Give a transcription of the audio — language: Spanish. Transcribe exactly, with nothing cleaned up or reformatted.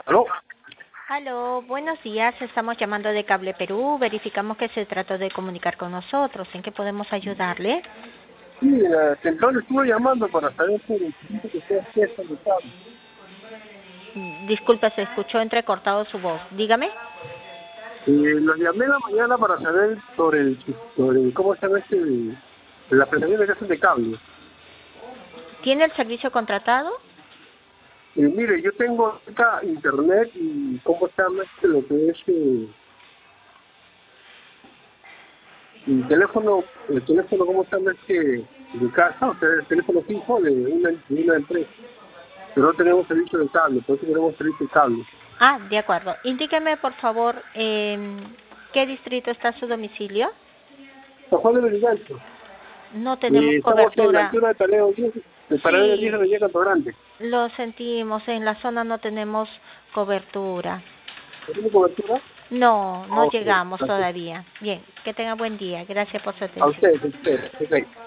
¿Aló? Aló, buenos días. Estamos llamando de Cable Perú. Verificamos que se trató de comunicar con nosotros. ¿En qué podemos ayudarle? Sí, la central estuvo llamando para saber por el servicio que ustedes prestan de cable. Mm, Disculpe, se escuchó entrecortado su voz. Dígame. Eh, los llamé en la mañana para saber sobre el, sobre el- cómo se llama este, la prestación que hacen de cable. ¿Tiene el servicio contratado? Y mire, yo tengo acá internet y cómo se llama este, lo que es eh, el teléfono, el teléfono, cómo se llama este, de casa, o sea, el teléfono fijo de una, de una empresa. Pero no tenemos servicio de cable, por eso queremos servicio de cable. Ah, de acuerdo. Indíqueme, por favor, eh, ¿qué distrito está su domicilio? San Juan de Beligancho. No tenemos Eh, estamos en la cobertura. altura de Paralelo diez, de Paralelo diez de Sí, la Villa Canto Grande. lo sentimos. En la zona no tenemos cobertura. ¿No tiene cobertura? No, Ah, no ok, llegamos gracias. todavía. Bien, que tenga buen día. Gracias por su A atención. ustedes, a ustedes. Perfecto.